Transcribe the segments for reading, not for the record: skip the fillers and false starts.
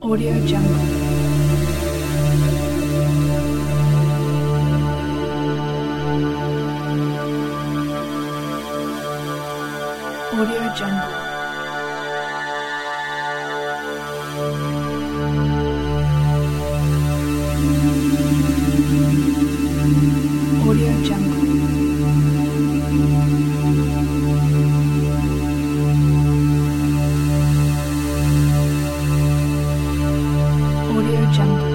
Audio Jungle. Audio Jungle. Audio Jungle. Audio Jungle.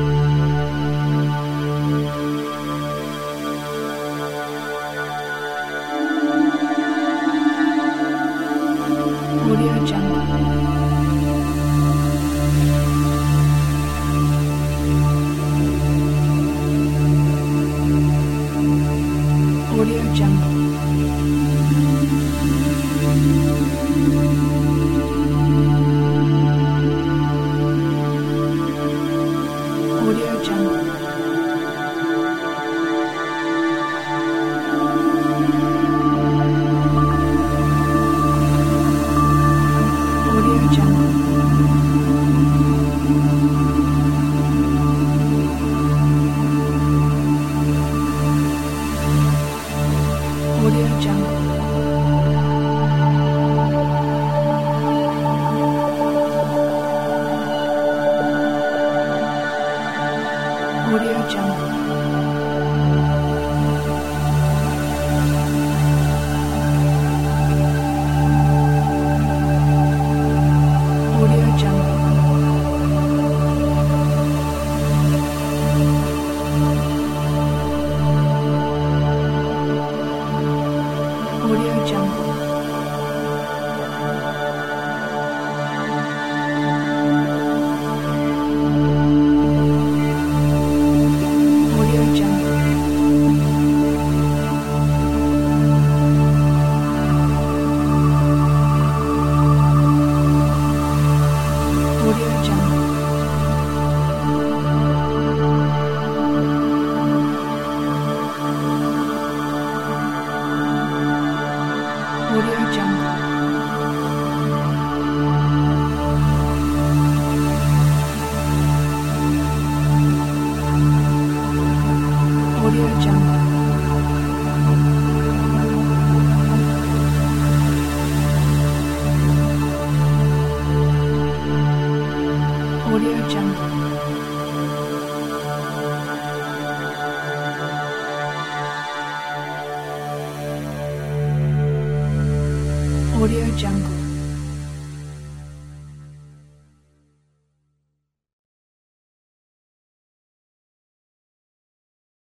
Audio Jungle. Audio Jungle. Audio Jungle. Audio Jungle. Audio Jungle. Audio Jungle. Audio Jungle. Audio Jungle. Audio Jungle. Audio Jungle. Audio Jungle. Audio Jungle. Audio Jungle.